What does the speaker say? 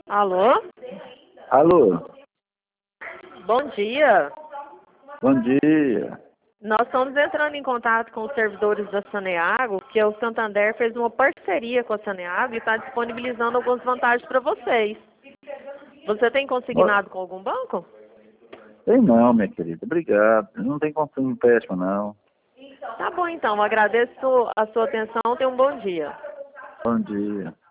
Alô? Alô, Bom dia. bom dia. Nós estamos entrando em contato com os servidores da Saneago, que o Santander fez uma parceria com a Saneago e está disponibilizando algumas vantagens para vocês. Você tem consignado com algum banco? Tem não, minha querida, obrigado. Não tem consumo péssimo, não. Tá bom então, agradeço a sua atenção, tenha um bom dia. Bom dia.